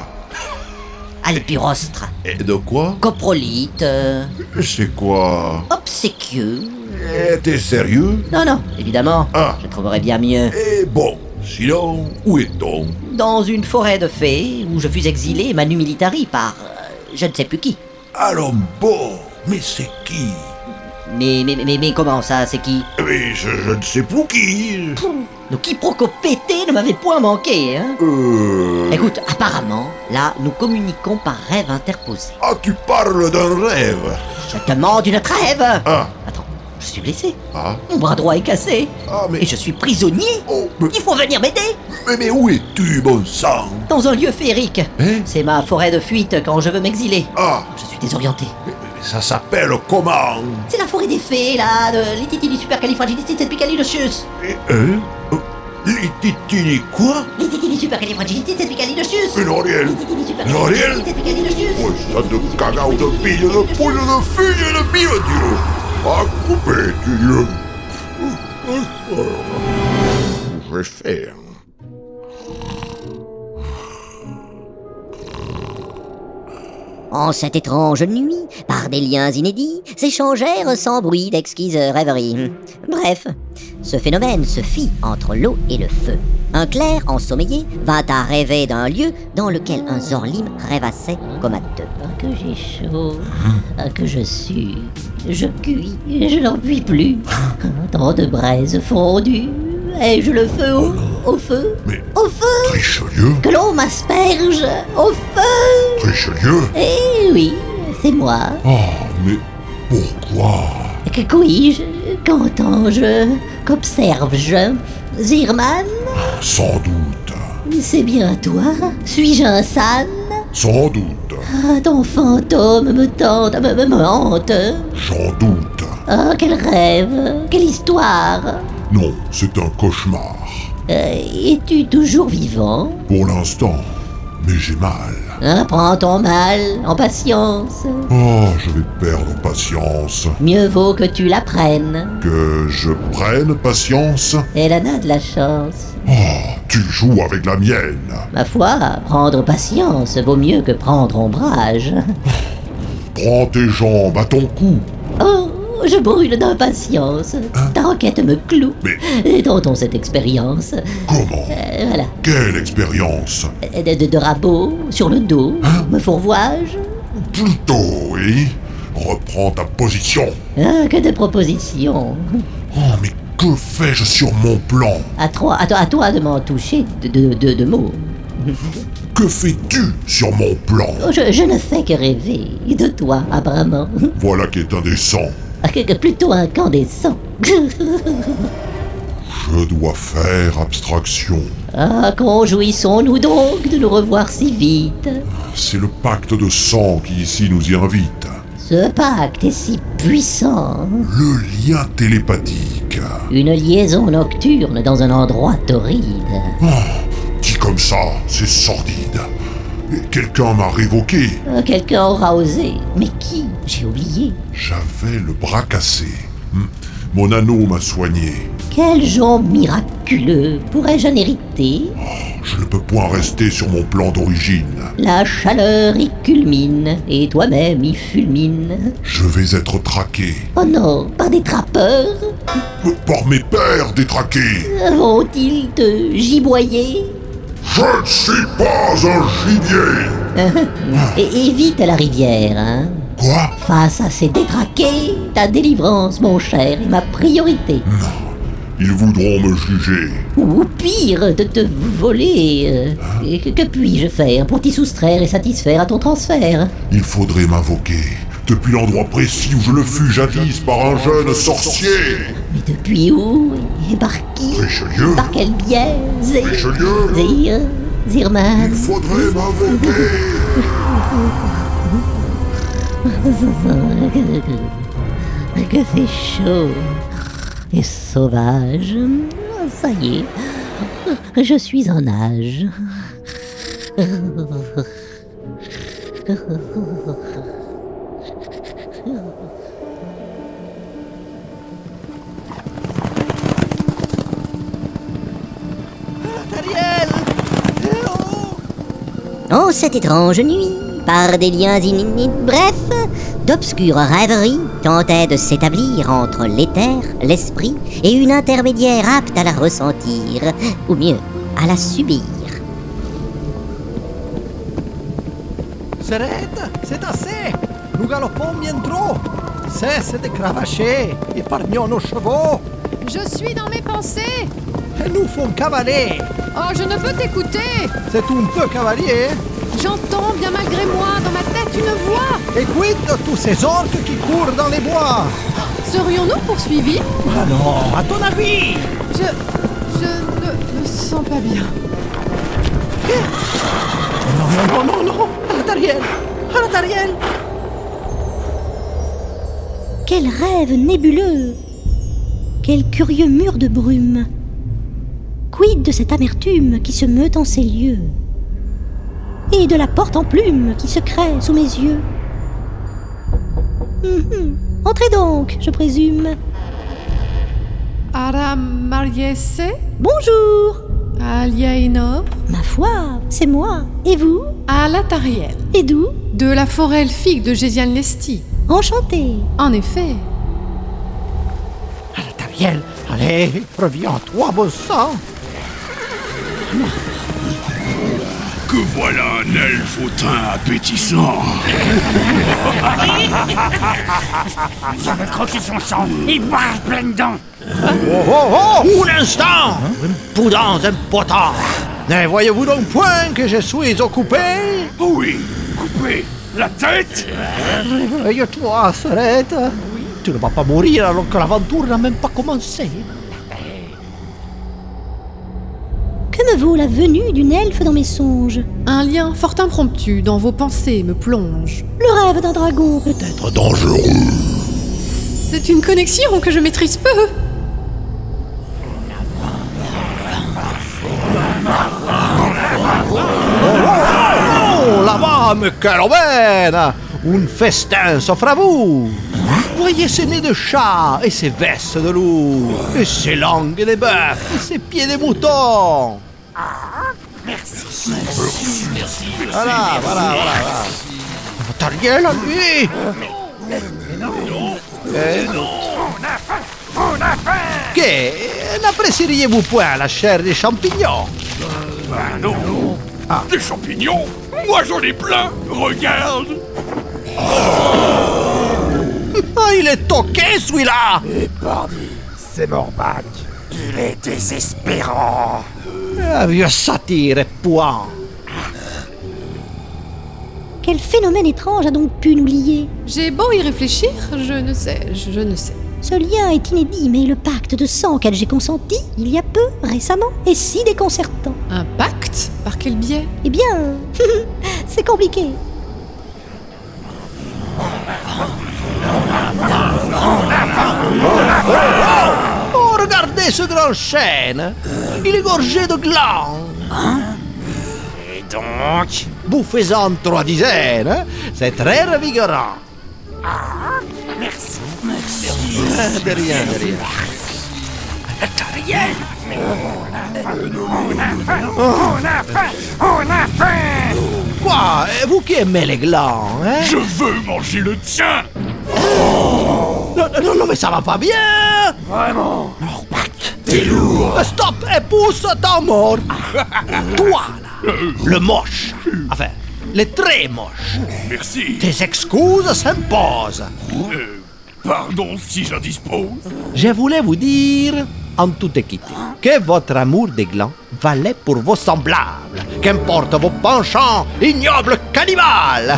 Alpirostre. Et de quoi? Coprolite. C'est quoi? Obséquieux. T'es sérieux? Non, évidemment. Je trouverais bien mieux. Et bon, sinon, où est-on? Dans une forêt de fées où je fus exilé manu militari par je ne sais plus qui. Allons bon, mais c'est qui? Mais comment ça, c'est qui? Mais je ne sais plus qui. Nos quiproquos pétés ne m'avaient point manqué, hein? Écoute, apparemment, là, nous communiquons par rêve interposé. Ah, tu parles d'un rêve? Je te demande une trêve! Attends, je suis blessé. Mon bras droit est cassé. Et je suis prisonnier. Il faut venir m'aider. Mais où es-tu, bon sang? Dans un lieu féerique. C'est ma forêt de fuite quand je veux m'exiler. Je suis désorienté. Mais ça s'appelle comment? C'est la forêt des fées, là, de l'Ititili supercalifragilisticexpialidocious. L'Ititili quoi? L'Ititili supercalifragilisticexpialidocious. Enoriel. Enoriel. Ça de caca ou de pille, de poule, de fille, de pille, Dieu. À couper, Dieu. Je vais faire. En cette étrange nuit, par des liens inédits, s'échangèrent sans bruit d'exquises rêveries. Bref, ce phénomène se fit entre l'eau et le feu. Un clerc ensommeillé vint à rêver d'un lieu dans lequel un Zorlim rêvassait comateux. Que j'ai chaud, que je sue, je cuis, je n'en puis plus. Tant de braises fondues, ai-je le feu au feu? Mais au feu? Richelieu? Que l'on m'asperge au feu? Richelieu? Eh oui, c'est moi. Oh, mais pourquoi? Que puis-je? Qu'entends-je? Qu'observe-je? Zirman? Sans doute. C'est bien toi? Suis-je un san? Sans doute. Ah, ton fantôme me tente, me hante. J'en doute. Ah, quel rêve, quelle histoire. Non, c'est un cauchemar. Es-tu toujours vivant? Pour l'instant, mais j'ai mal. Prends ton mal, en patience. Oh, je vais perdre patience. Mieux vaut que tu la prennes. Que je prenne patience? Elle en a de la chance. Oh, tu joues avec la mienne. Ma foi, prendre patience vaut mieux que prendre ombrage. Prends tes jambes à ton cou. Oh, je brûle d'impatience. Ta requête me cloue. Mais tentons cette expérience. Comment? Voilà. Quelle expérience? De rabot, sur le dos, me fourvoie-je? Plutôt, oui. Reprends ta position. Que de propositions. Oh, mais que fais-je sur mon plan? À toi de m'en toucher de mots. Que fais-tu sur mon plan? Je ne fais que rêver de toi, Abraman. Voilà qui est indécent. Plutôt incandescent. Je dois faire abstraction. Conjouissons-nous donc de nous revoir si vite. C'est le pacte de sang qui ici nous y invite. Ce pacte est si puissant. Le lien télépathique. Une liaison nocturne dans un endroit torride. Oh, dit comme ça, c'est sordide. Et quelqu'un m'a révoqué. Quelqu'un aura osé. Mais qui? J'ai oublié. J'avais le bras cassé. Mon anneau m'a soigné. Quel jonc miraculeux pourrais-je en hériter? Je ne peux point rester sur mon plan d'origine. La chaleur y culmine, et toi-même y fulmine. Je vais être traqué. Oh non, par des trappeurs? Par mes pères détraqués. Vont-ils te giboyer? Je ne suis pas un gibier. Et évite la rivière, hein? Quoi? Face à ces détraqués, ta délivrance, mon cher, est ma priorité. Non. Ils voudront me juger. Ou pire, de te voler. Que puis-je faire pour t'y soustraire et satisfaire à ton transfert? Il faudrait m'invoquer, depuis l'endroit précis où je le fus jadis par un jeune sorcier. Mais depuis où? Et par qui? Richelieu. Par quel biais? Richelieu. Zirman. Il faudrait m'invoquer. Que c'est chaud et sauvage. Ça y est, je suis en âge. En cette étrange nuit, par des liens inédits, bref, d'obscures rêveries tentaient de s'établir entre l'éther, l'esprit et une intermédiaire apte à la ressentir, ou mieux, à la subir. Serette, c'est assez. Nous galopons bien trop. Cesse de cravacher. Épargnons nos chevaux. Je suis dans mes pensées. Elles nous font cavaler. Oh, je ne peux t'écouter. C'est un peu cavalier. J'entends bien malgré moi dans ma tête une voix. Écoute tous ces orques qui courent dans les bois. Serions-nous poursuivis? Ah non, à ton avis? Je ne me sens pas bien. Non. Alatariel. Quel rêve nébuleux! Quel curieux mur de brume! Quid de cette amertume qui se meut en ces lieux? Et de la porte en plume qui se crée sous mes yeux? Entrez donc, je présume. Ara Mariese? Bonjour! Aliénor. Ma foi, c'est moi. Et vous? Alatariel. Et d'où? De la forêt elfique de Gésiane Lesti. Enchanté. En effet. Alatariel, allez, reviens-toi, bon sang. Que voilà un elfe au teint appétissant. Ça veut croquer son sang. Il barre plein de dents. Oh, un instant. Impudence, impotent. Ne voyez-vous donc point que je suis occupé? Oui, coupé. La tête. Réveille-toi, Serette. Tu ne vas pas mourir alors que l'aventure n'a même pas commencé. Que me vaut la venue d'une elfe dans mes songes? Un lien fort impromptu dans vos pensées me plonge. Le rêve d'un dragon. Peut-être dangereux. C'est une connexion que je maîtrise peu. Oh, là-bas, mais quelle aubaine! Un festin s'offre à vous! Voyez ces nez de chat, et ces vestes de loup, et ces langues de bœuf, et ces pieds de mouton! Merci. Voilà. Alatariel, à lui! On a faim. Que n'apprécieriez-vous point la chair des champignons? Non. Des champignons? Moi j'en ai plein. Regarde. Ah, il est toqué celui-là! Et pardi, c'est Morbac. Il est désespérant. Un vieux satire et puant. Quel phénomène étrange a donc pu nous lier? J'ai beau y réfléchir, je ne sais. Ce lien est inédit, mais le pacte de sang auquel j'ai consenti, il y a peu, récemment, est si déconcertant. Un pacte? Par quel biais? Eh bien, c'est compliqué. Oh, regardez ce grand chêne! Il est gorgé de glands! Et donc? Bouffez-en 3 dizaines, c'est très revigorant! Merci. De rien. Alatariel. On a faim. Quoi? Vous qui aimez les glands, hein? Je veux manger le tien. Non, mais ça va pas bien! Vraiment. T'es lourd! Stop et pousse ton mort! Toi, là, le moche! Enfin, le très moche! Merci. Tes excuses s'imposent! Pardon si j'indispose. Je voulais vous dire, en toute équité, que votre amour des glands valait pour vos semblables, qu'importe vos penchants, ignobles cannibales!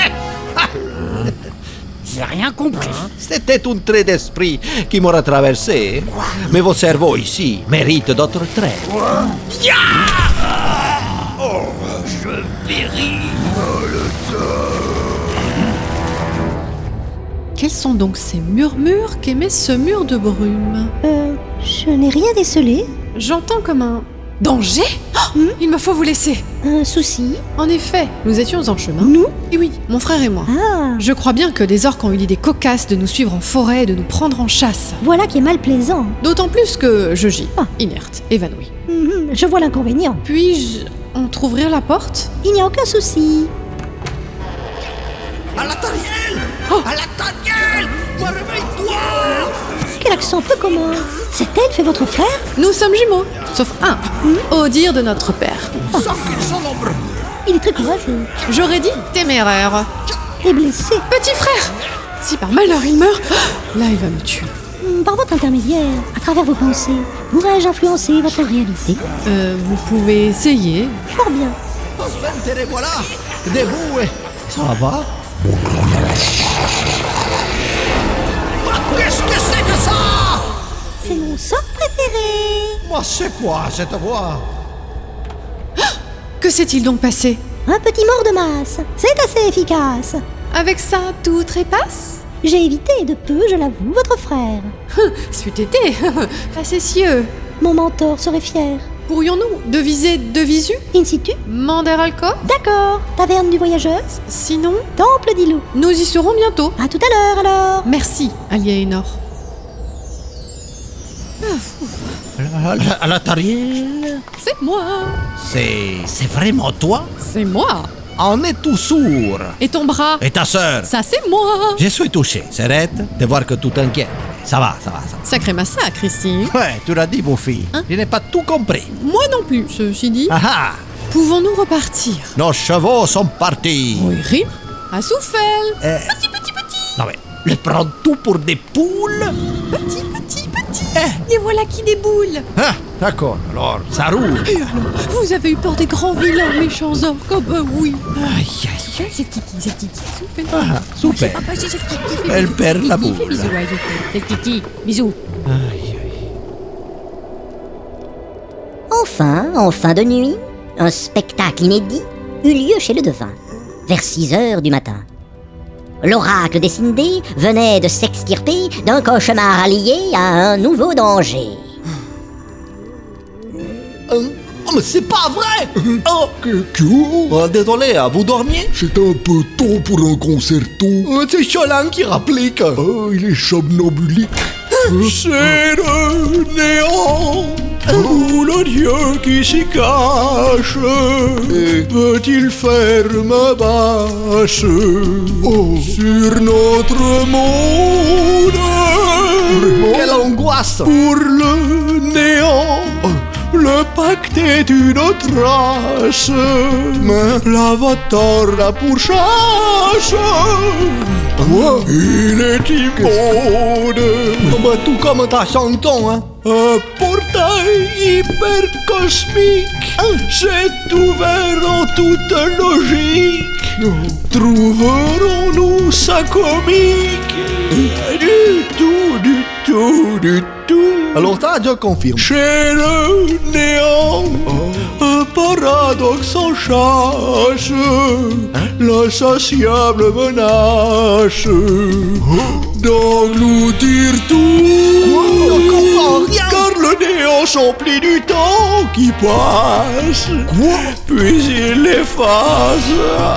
J'ai rien compris. C'était un trait d'esprit qui m'aura traversé, mais vos cerveaux ici méritent d'autres traits. Oh, je péris. Quels sont donc ces murmures qu'émet ce mur de brume? Je n'ai rien décelé. J'entends comme un danger. Il me faut vous laisser. Un souci? En effet, nous étions en chemin. Nous? Et oui, mon frère et moi. Ah, Je crois bien que les orques ont eu l'idée cocasse de nous suivre en forêt et de nous prendre en chasse. voilà qui est mal plaisant. D'autant plus que je gis, inerte, évanouie. Je vois l'inconvénient. Puis-je entr'ouvrir la porte? Il n'y a aucun souci. Alatariel! Oh. Alatariel! Réveille-toi! Quel accent peu commun. Cette elfe est votre frère? Nous sommes jumeaux, sauf un, au dire de notre père. Sans qu'ils sont nombreux! Il est très courageux. J'aurais dit téméraire. Et blessé. Petit frère! Si par malheur il meurt, là il va me tuer. Par votre intermédiaire, à travers vos pensées, pourrais-je influencer votre réalité? Vous pouvez essayer. Fort bien. Sven, voilà! Debout et... Ça va? Qu'est-ce que c'est que ça? C'est mon sort préféré. Moi, c'est quoi cette voix? Que s'est-il donc passé? Un petit mort de masse. C'est assez efficace. Avec ça, tout trépasse? J'ai évité de peu, je l'avoue, votre frère. C'eût été facétieux. Mon mentor serait fier. Pourrions-nous deviser de visu? In situ? Manderalco? D'accord. Taverne du voyageuse? Sinon, Temple d'Ilo. nous y serons bientôt. À tout à l'heure alors. Merci, Aliénor. Latariel, C'est moi. c'est vraiment toi? C'est moi. On est tout sourd. Et ton bras? Et ta sœur? Ça, c'est moi. Je suis touché, Serette, de voir que tout t'inquiète. Ça va. Sacré massacre ici. Ouais, tu l'as dit, mon fils. Je n'ai pas tout compris. Moi non plus, ceci dit. Ah ah! Pouvons-nous repartir? Nos chevaux sont partis. Oui, rime. À souffle. Petit. Non mais, les prends tout pour des poules? Petit. Et voilà qui déboule. Ah, d'accord, alors, ça roule. Et alors, vous avez eu peur des grands vilains méchants orques? Oh bah oui. Aïe. C'est Titi. Souffle. Ah, super. Elle perd la boule. Bisous, c'est Titi. Bisous. Enfin, en fin de nuit, un spectacle inédit eut lieu chez le devin, vers 6 heures du matin. L'oracle des Cindés venait de s'extirper d'un cauchemar lié à un nouveau danger. Oh, mais c'est pas vrai! Oh, désolé, vous dormiez? C'est un peu tôt pour un concerto. C'est Cholan qui rapplique. Ah, il est somnambulique. C'est le néant, où le dieu qui s'y cache peut-il faire ma bâche sur notre monde? Quelle angoisse! Pour le néant, le pacte est une trace, mais l'avatar la pourchasse. Quoi? Il est immonde. Bah, tout comme ta chanson, hein. Un portail hyper cosmique s'est ouvert en toute logique. Trouverons-nous ça comique? Du tout. Alors ça, je confirme. Chez le néant, un paradoxe en chasse, l'insatiable menace d'engloutir tout. Quoi? On comprend rien. Car le néant s'emplit du temps qui passe. Quoi? Puis il l'efface.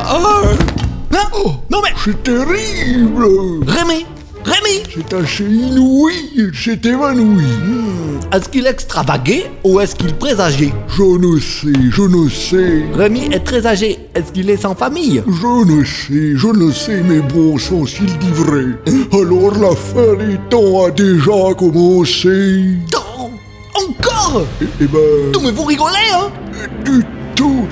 Non mais... C'est terrible. Rémi, C'est assez inouï, il s'est évanoui. Est-ce qu'il extravaguait ou est-ce qu'il présageait? Je ne sais. Rémi est très âgé, est-ce qu'il est sans famille? Je ne sais, mais bon sang, s'il dit vrai. Alors la fin des temps a déjà commencé. Temps? Encore? Eh ben... Non mais vous rigolez, hein? Du tout.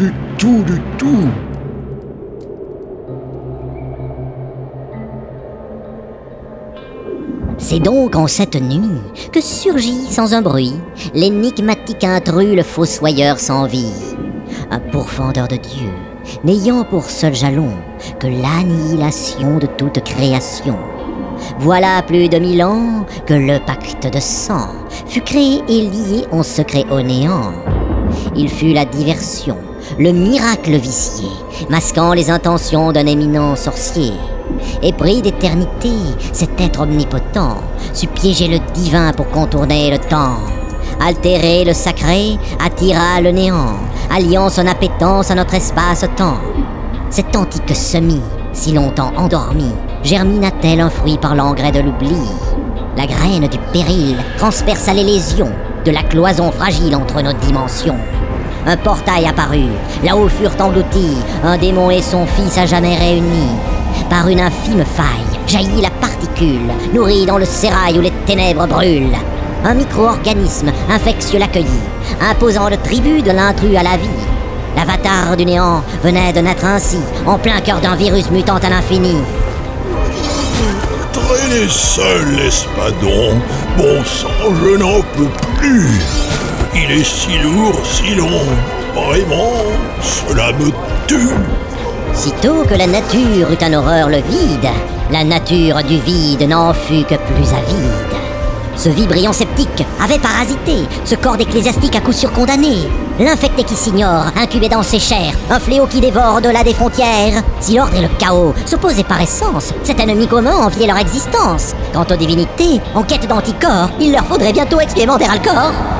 C'est donc en cette nuit que surgit sans un bruit l'énigmatique intrus, le fossoyeur sans vie. Un pourfendeur de Dieu, n'ayant pour seul jalon que l'annihilation de toute création. Voilà plus de 1000 ans que le pacte de sang fut créé et lié en secret au néant. Il fut la diversion, le miracle vicié, masquant les intentions d'un éminent sorcier. Épris d'éternité, cet être omnipotent sut piéger le divin pour contourner le temps. Altérer le sacré, attira le néant, alliant son appétence à notre espace-temps. Cet antique semis, si longtemps endormi, germina-t-elle un fruit par l'engrais de l'oubli? La graine du péril transperça les lésions de la cloison fragile entre nos dimensions. Un portail apparut, là où furent engloutis un démon et son fils à jamais réunis. Par une infime faille jaillit la particule, nourrie dans le sérail où les ténèbres brûlent. Un micro-organisme infectieux l'accueillit, imposant le tribut de l'intrus à la vie. L'avatar du néant venait de naître ainsi, en plein cœur d'un virus mutant à l'infini. Traîner seul, l'espadon. Bon sang, je n'en peux plus. Il est si lourd, si long. Vraiment, cela me tue. Sitôt que la nature eut en horreur le vide, la nature du vide n'en fut que plus avide. Ce vibriant sceptique avait parasité ce corps d'ecclésiastique à coup sûr condamné. L'infecté qui s'ignore, incubé dans ses chairs, un fléau qui dévore au-delà des frontières. Si l'ordre et le chaos s'opposaient par essence, cet ennemi commun enviait leur existence. Quant aux divinités, en quête d'anticorps, il leur faudrait bientôt expier Manderalcor.